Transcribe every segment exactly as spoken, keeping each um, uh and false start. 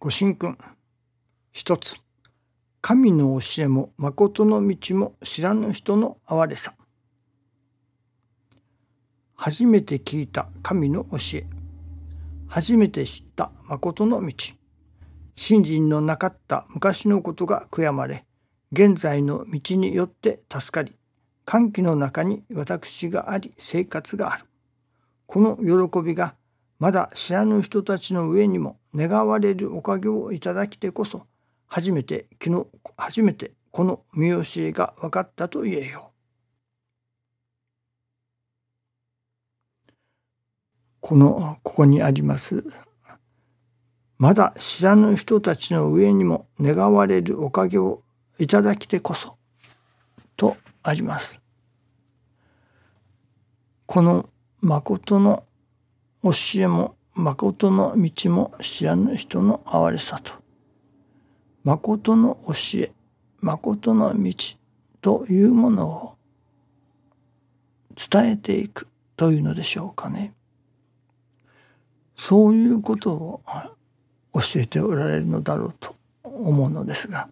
ご神君。一つ、神の教えも誠の道も知らぬ人の哀れさ。初めて聞いた神の教え、初めて知った誠の道、信心のなかった昔のことが悔やまれ、現在の道によって助かり、歓喜の中に私があり生活がある。この喜びがまだ知らぬ人たちの上にも願われるおかげをいただきてこそ、初めて昨日初めてこの見教えが分かったと言えよう。このここにありますまだ知らぬ人たちの上にも願われるおかげをいただきてこそとあります。この誠の教えも誠の道も知らぬ人の哀れさと、誠の教え誠の道というものを伝えていくというのでしょうかね。そういうことを教えておられるのだろうと思うのですが、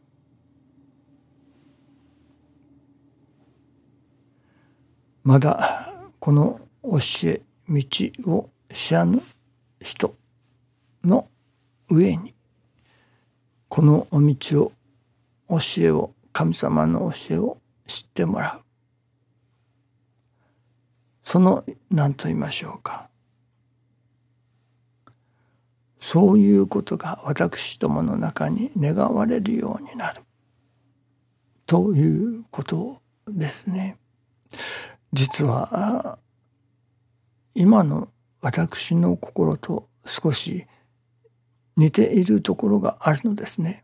まだこの教え道を知らぬ人の上にこのお道を教えを神様の教えを知ってもらう、その何と言いましょうか、そういうことが私どもの中に願われるようになるということですね。実は今の私の心と少し似ているところがあるのですね。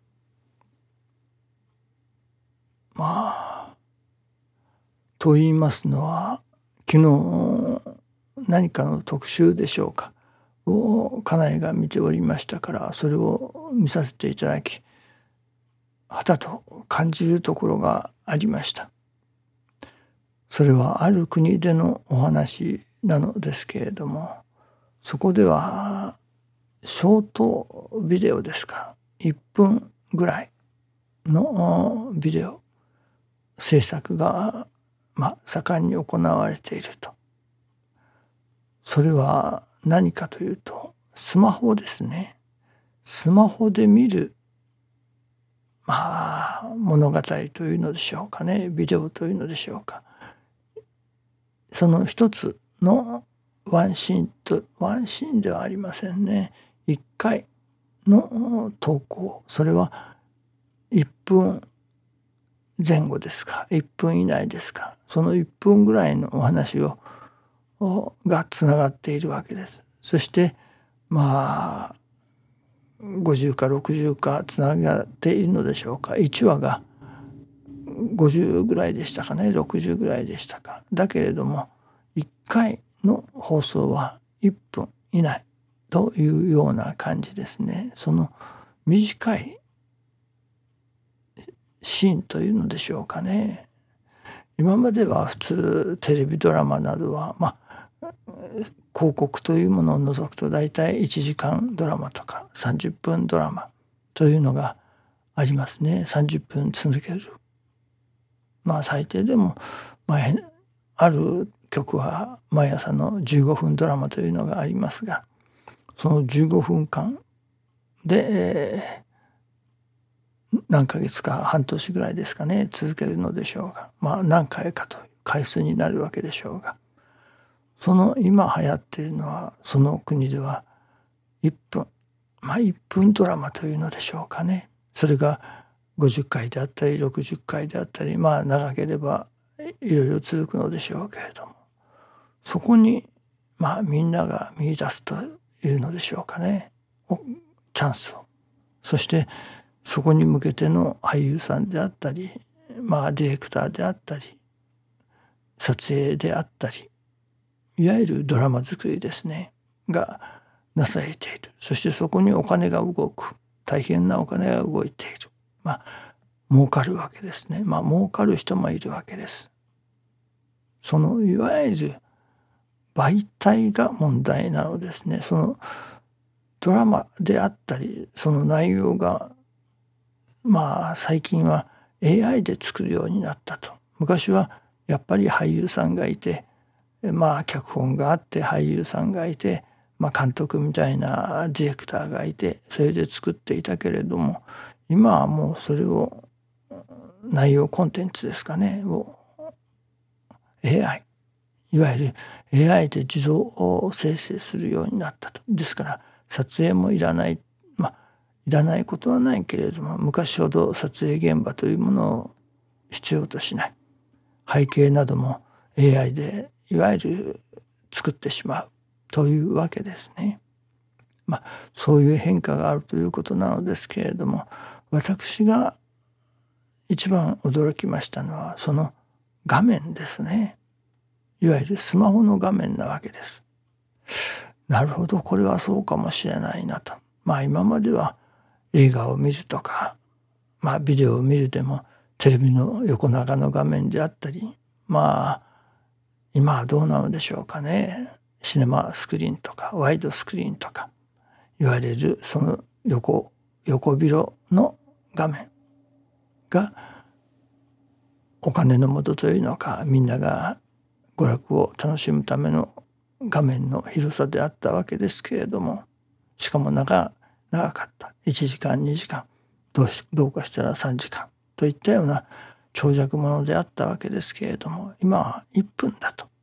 まあと言いますのは、昨日何かの特集でしょうかを家内が見ておりましたから、それを見させていただき、はたと感じるところがありました。それはある国でのお話なのですけれども、そこではショートビデオですか、いっぷんぐらいのビデオ制作が、まあ、盛んに行われていると。それは何かというと、スマホですね。スマホで見る、まあ、物語というのでしょうかね、ビデオというのでしょうか。その一つのワンシーンと、ワンシーンではありませんね。一回の投稿、それはいっぷんぜん後ですか、いっぷん以内ですか、そのいっぷんぐらいのお話をがつながっているわけです。そしてまあごじゅうかろくじゅうかつながっているのでしょうか。いちわがごじゅうぐらいでしたかね、ろくじゅうぐらいでしたか。だけれどもいっかいの放送はいっぷん以内というような感じですね。その短いシーンというのでしょうかね。今までは普通テレビドラマなどは、まあ、広告というものを除くと大体いちじかんドラマとかさんじゅっぷんドラマというのがありますね。さんじゅっぷん続ける。まあ最低でも前ある局は毎朝のじゅうごふんドラマというのがありますが、そのじゅうごふんかんで、えー何ヶ月か半年ぐらいですかね、続けるのでしょうが、まあ何回かという回数になるわけでしょうが、その今流行っているのは、その国ではいっぷん、まあいっぷんドラマというのでしょうかね。それがごじゅっかいであったりろくじゅっかいであったり、まあ長ければいろいろ続くのでしょうけれども、そこにまあみんなが見出すというのでしょうかね、チャンスを。そしてそこに向けての俳優さんであったり、まあディレクターであったり、撮影であったり、いわゆるドラマ作りですねがなされている。そしてそこにお金が動く、大変なお金が動いている。まあ儲かるわけですね。まあ儲かる人もいるわけです。そのいわゆる媒体が問題なのですね。そのドラマであったりその内容がまあ最近は エーアイ で作るようになったと。昔はやっぱり俳優さんがいてまあ脚本があって俳優さんがいて、まあ、監督みたいなディレクターがいてそれで作っていたけれども、今はもうそれを内容コンテンツですかねを エーアイ いわゆる エーアイ で自動生成するようになったと。ですから撮影もいらない、まあいらないことはないけれども、昔ほど撮影現場というものを必要としない、背景なども エーアイ でいわゆる作ってしまうというわけですね。まあそういう変化があるということなのですけれども、私が一番驚きましたのはその画面ですね。いわゆるスマホの画面なわけです。なるほど、これはそうかもしれないなと。まあ今までは映画を見るとか、まあビデオを見るでもテレビの横長の画面であったり、まあ今はどうなのでしょうかね。シネマスクリーンとかワイドスクリーンとか言われるその横横広の画面がお金の元というのか、みんなが娯楽を楽しむための画面の広さであったわけですけれども、しかも長長かった。いちじかんにじかん、どうしどうかしたらさんじかんといったような長尺ものであったわけですけれども、今はいっぷんだと。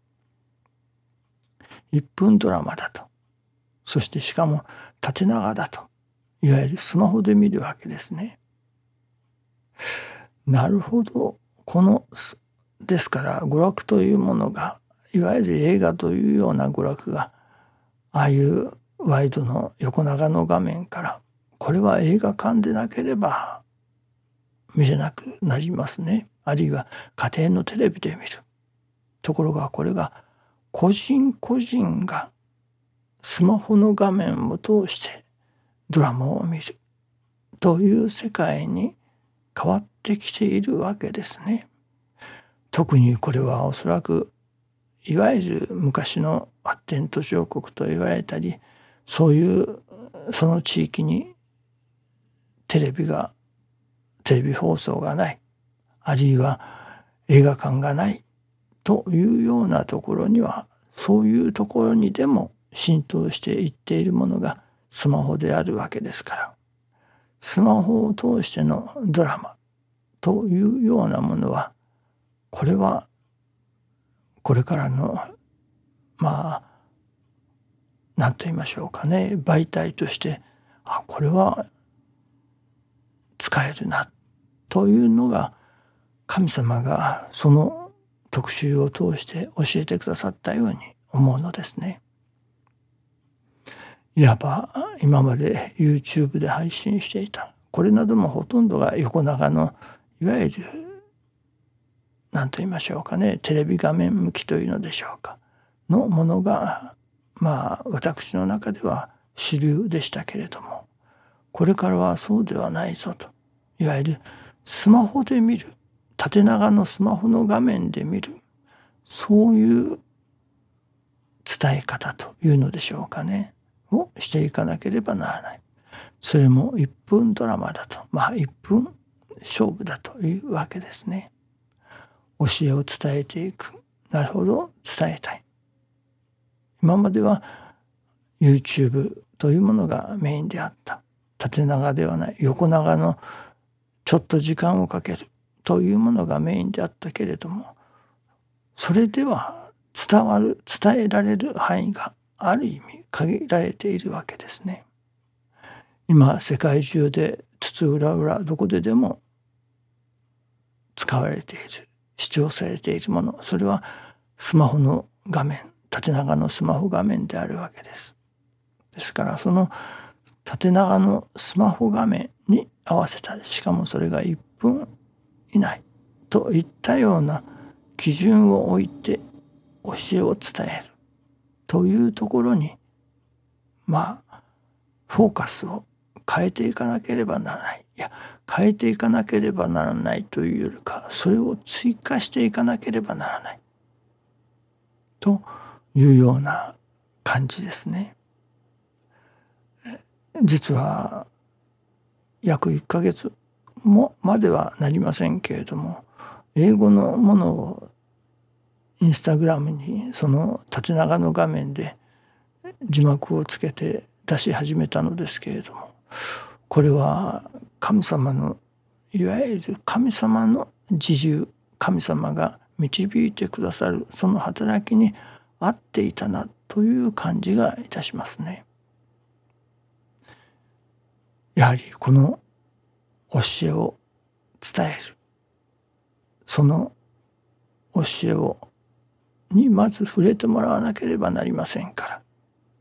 いっぷんドラマだと。そしてしかも縦長だと。いわゆるスマホで見るわけですね。なるほど。このですから娯楽というものが、いわゆる映画というような娯楽がああいうワイドの横長の画面から、これは映画館でなければ見れなくなりますね。あるいは家庭のテレビで見る。ところがこれが個人個人がスマホの画面を通してドラマを見るという世界に変わってきているわけですね。特にこれはおそらくいわゆる昔の発展途上国と言われたり、そういうその地域にテレビがテレビ放送がない、あるいは映画館がないというようなところには、そういうところにでも浸透していっているものがスマホであるわけですから、スマホを通してのドラマというようなものは、これはこれからのまあ何と言いましょうかね、媒体としてあこれは使えるなというのが、神様がその特集を通して教えてくださったように思うのですね。いわば今まで YouTube で配信していたこれなどもほとんどが横長のいわゆる何と言いましょうかね、テレビ画面向きというのでしょうかのものがまあ私の中では主流でしたけれども、これからはそうではないぞと。いわゆるスマホで見る、縦長のスマホの画面で見る、そういう伝え方というのでしょうかねをしていかなければならない。それもいっぷんドラマだと、まあいっぷん勝負だというわけですね。教えを伝えていく。なるほど、伝えたい。今までは YouTube というものがメインであった。縦長ではない、横長のちょっと時間をかけるというものがメインであったけれども、それでは伝わる、伝えられる範囲がある意味限られているわけですね。今世界中で津々浦々どこででも使われている、視聴されているもの、それはスマホの画面、縦長のスマホ画面であるわけです。ですからその縦長のスマホ画面に合わせた、しかもそれがいっぷん以内といったような基準を置いて教えを伝えるというところに、まあフォーカスを変えていかなければならない。いや、変えていかなければならないというよりか、それを追加していかなければならないというような感じですね。 実は約いっかげつもまではなりませんけれども、英語のものをインスタグラムにその縦長の画面で字幕をつけて出し始めたのですけれども、これは神様のいわゆる神様の自由、神様が導いてくださるその働きに合っていたなという感じがいたしますね。やはりこの教えを伝える、その教えをにまず触れてもらわなければなりませんから、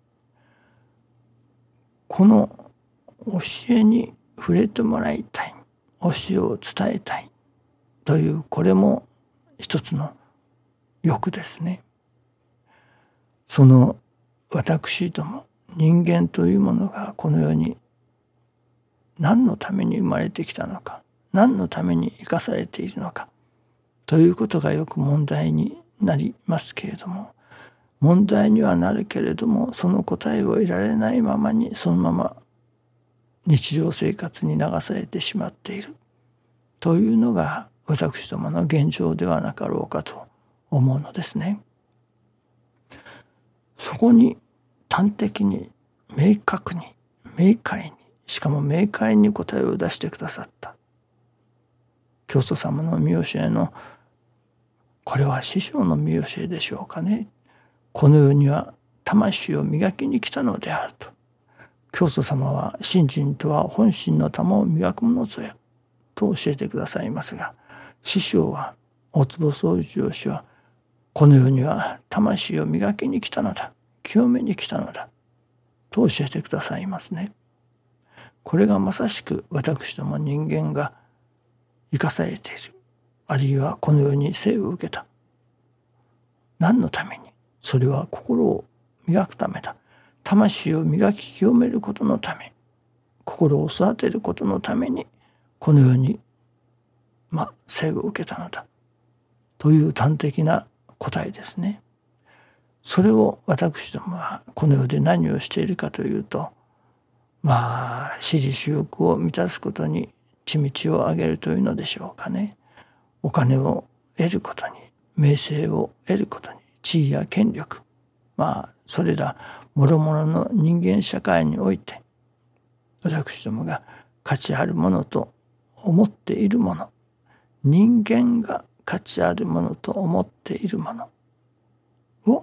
この教えに触れてもらいたい、教えを伝えたいという、これも一つの欲ですね。その私ども人間というものがこの世に何のために生まれてきたのか、何のために生かされているのかということがよく問題になりますけれども、問題にはなるけれども、その答えを得られないままにそのまま日常生活に流されてしまっているというのが私どもの現状ではなかろうかと思うのですね。そこに端的に明確に明快に、しかも明快に答えを出してくださった教祖様の御教えの、これは師匠の御教えでしょうかね。この世には魂を磨きに来たのであると。教祖様は信心とは本心の玉を磨くものぞやと教えてくださいますが、師匠は大坪宗一郎氏はこの世には魂を磨きに来たのだ、清めに来たのだと教えてくださいますね。これがまさしく私ども人間が生かされている、あるいはこの世に生を受けた。何のために？それは心を磨くためだ。魂を磨き清めることのため、心を育てることのためにこの世にまあ生を受けたのだという端的な答えですね。それを私どもはこの世で何をしているかというと、まあ私利私欲を満たすことに血道を上げるというのでしょうかね。お金を得ることに、名声を得ることに、地位や権力、まあそれら諸々の人間社会において私どもが価値あるものと思っているもの、人間が価値あるものと思っているものを、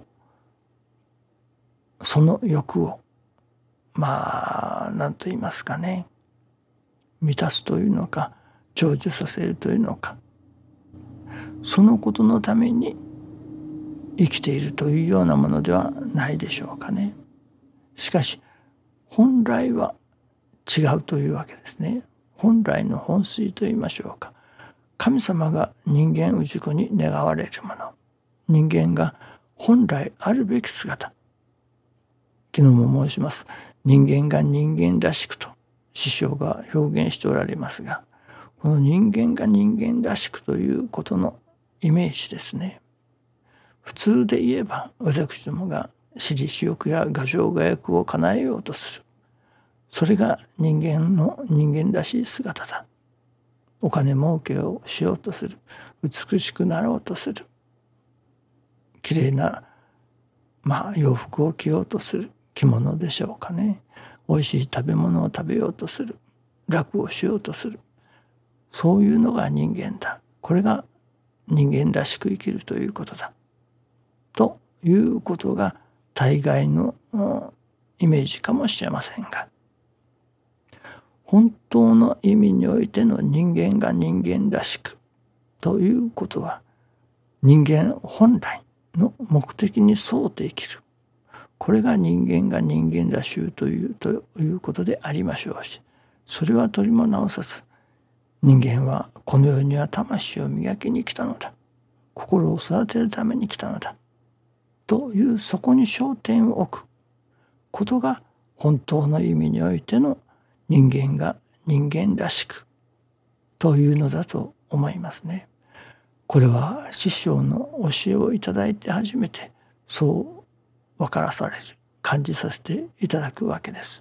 その欲をまあ何と言いますかね、満たすというのか成就させるというのか、そのことのために生きているというようなものではないでしょうかね。しかし本来は違うというわけですね。本来の本水と言いましょうか。神様が人間氏子に願われるもの、人間が本来あるべき姿、昨日も申します、人間が人間らしくと師匠が表現しておられますが、この人間が人間らしくということのイメージですね。普通で言えば私どもが私利私欲や牙城牙欲を叶えようとする、それが人間の人間らしい姿だ。お金儲けをしようとする、美しくなろうとする、きれいなまあ洋服を着ようとする、着物でしょうかね。おいしい食べ物を食べようとする、楽をしようとする、そういうのが人間だ。これが人間らしく生きるということだということが大概のイメージかもしれませんが、本当の意味においての人間が人間らしくということは、人間本来の目的に沿うて生きる、これが人間が人間らしゅうというということでありましょうし、それは取りも直さず、人間はこの世には魂を磨きに来たのだ、心を育てるために来たのだという、そこに焦点を置くことが本当の意味においての人間が人間らしくというのだと思いますね。これは師匠の教えをいただいて初めてそう分からされる、感じさせていただくわけです。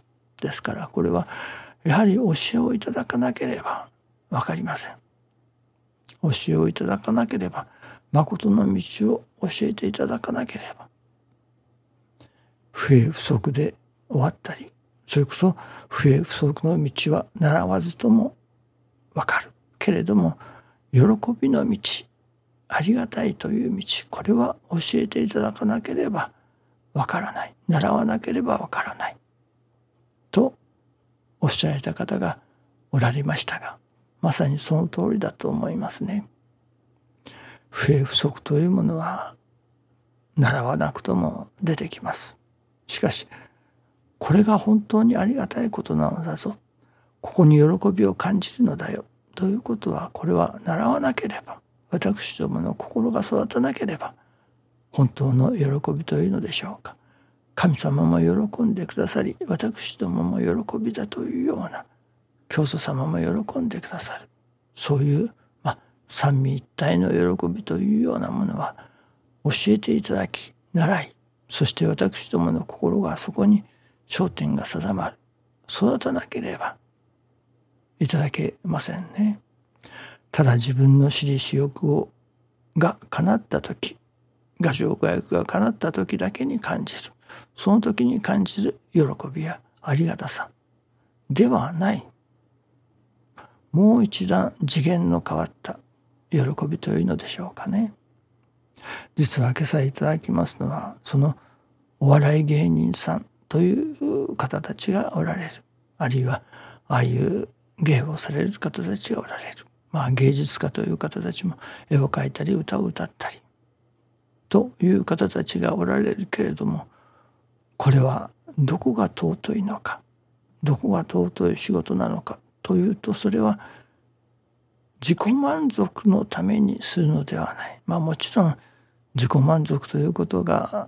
ですから、これはやはり教えをいただかなければ分かりません。教えをいただかなければ、誠の道を教えていただかなければ、不栄不足で終わったり、それこそ不栄不足の道は習わずとも分かるけれども、喜びの道、ありがたいという道、これは教えていただかなければ分からない、習わなければ分からないとおっしゃられた方がおられましたが、まさにその通りだと思いますね。不栄不足というものは習わなくとも出てきます。しかしこれが本当にありがたいことなのだぞ、ここに喜びを感じるのだよということは、これは習わなければ、私どもの心が育たなければ本当の喜びというのでしょうか。神様も喜んでくださり、私どもも喜びだというような、教祖様も喜んでくださる、そういう、まあ、三位一体の喜びというようなものは教えていただき、習い、そして私どもの心がそこに焦点が定まる、育たなければいただけませんね。ただ自分の私利私欲をが叶った時、我情我欲が叶った時だけに感じる、その時に感じる喜びやありがたさではない、もう一段次元の変わった喜びというのでしょうかね。実は今朝いただきますのは、そのお笑い芸人さんという方たちがおられる、あるいはああいう芸をされる方たちがおられる、まあ芸術家という方たちも絵を描いたり歌を歌ったりという方たちがおられるけれども、これはどこが尊いのか、どこが尊い仕事なのかというと、それは自己満足のためにするのではない。まあもちろん自己満足ということが、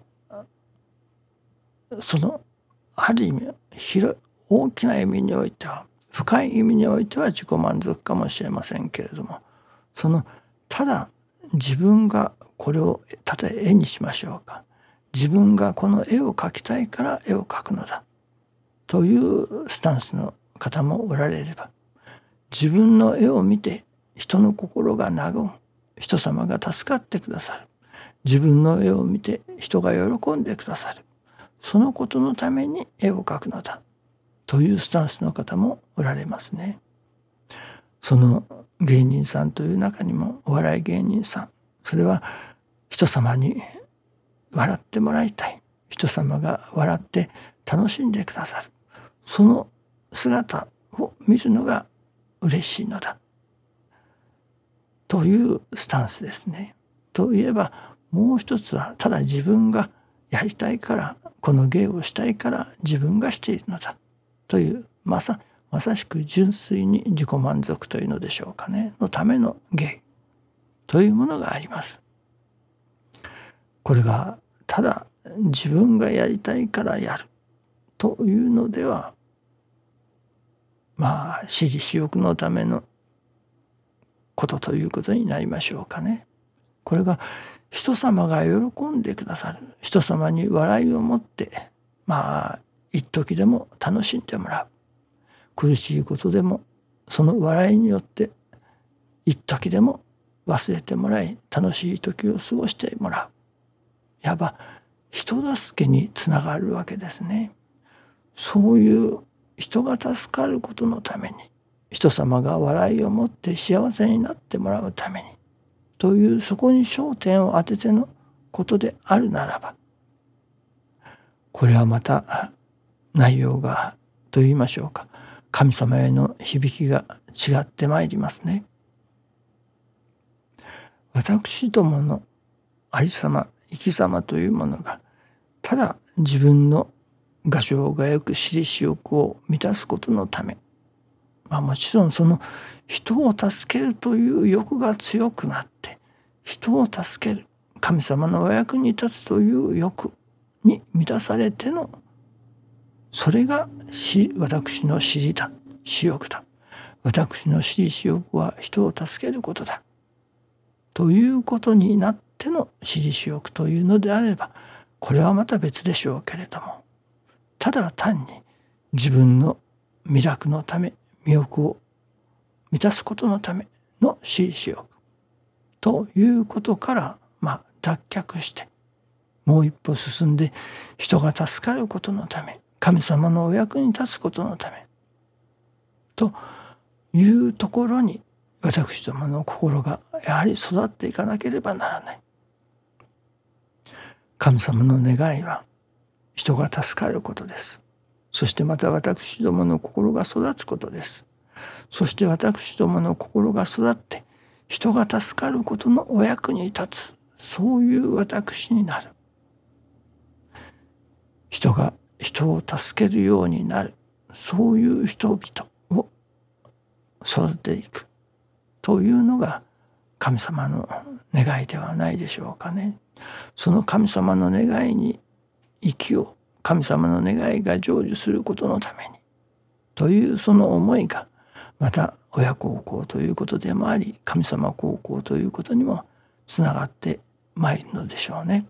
そのある意味広い大きな意味においては、深い意味においては自己満足かもしれませんけれども、そのただ自分がこれをたとえ絵にしましょうか、自分がこの絵を描きたいから絵を描くのだというスタンスの方もおられれば、自分の絵を見て人の心が和む、人様が助かってくださる、自分の絵を見て人が喜んでくださる、そのことのために絵を描くのだというスタンスの方もおられますね。その芸人さんという中にもお笑い芸人さん、それは人様に笑ってもらいたい、人様が笑って楽しんでくださる、その姿を見るのが嬉しいのだというスタンスですね。といえばもう一つは、ただ自分がやりたいから、この芸をしたいから自分がしているのだという、まさまさしく純粋に自己満足というのでしょうかね、のための芸というものがあります。これがただ自分がやりたいからやるというのでは、まあ私利私欲のためのことということになりましょうかね。これが人様が喜んでくださる、人様に笑いを持って、まあ一時でも楽しんでもらう、苦しいことでもその笑いによって一時でも忘れてもらい、楽しい時を過ごしてもらう、いわば人助けにつながるわけですね。そういう人が助かることのために、人様が笑いを持って幸せになってもらうためにという、そこに焦点を当ててのことであるならば、これはまた内容がと言いましょうか、神様への響きが違ってまいりますね。私どものありさま生き様というものが、ただ自分の我情我欲私利私欲を満たすことのため、まあ、もちろんその人を助けるという欲が強くなって、人を助ける、神様のお役に立つという欲に満たされての、それが私の私利だ、私欲だ、私の私利私欲は人を助けることだということになっての私利私欲というのであれば、これはまた別でしょうけれども、ただ単に自分の味楽のため、味欲を満たすことのための私利私欲ということから、まあ、脱却してもう一歩進んで、人が助かることのため、神様のお役に立つことのためというところに、私どもの心がやはり育っていかなければならない。神様の願いは人が助かることです。そしてまた私どもの心が育つことです。そして私どもの心が育って人が助かることのお役に立つ、そういう私になる。人が人を助けるようになる、そういう人々を育てていくというのが神様の願いではないでしょうかね。その神様の願いに生きよう、神様の願いが成就することのためにというその思いが、また親孝行ということでもあり、神様孝行ということにもつながってまいるのでしょうね。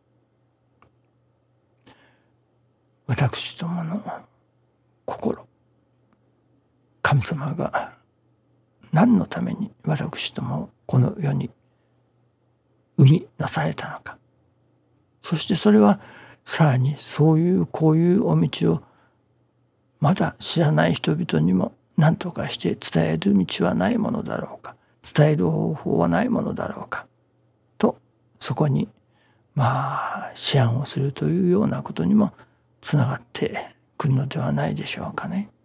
私どもの心、神様が何のために私どもをこの世に生み出されたのか、そしてそれはさらにそういうこういうお道をまだ知らない人々にも何とかして伝える道はないものだろうか、伝える方法はないものだろうかと、そこにまあ思案をするというようなことにもつながってくるのではないでしょうかね。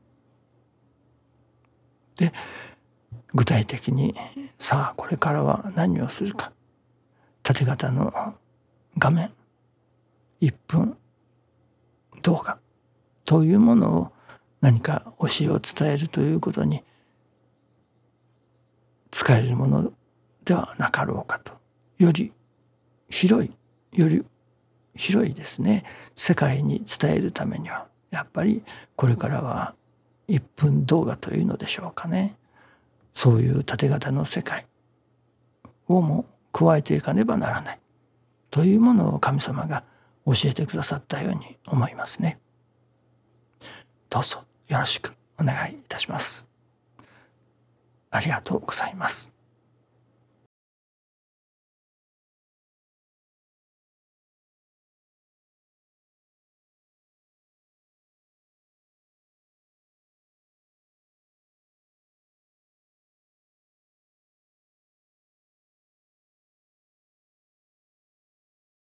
で、具体的にさあこれからは何をするか、縦型の画面いっぷん動画というものを何か教えを伝えるということに使えるものではなかろうかと、より広いより広いですね、世界に伝えるためにはやっぱりこれからはいっぷん動画というのでしょうかね。そういう縦型の世界をも加えていかねばならないというものを神様が教えてくださったように思いますね。どうぞよろしくお願いいたします。ありがとうございます。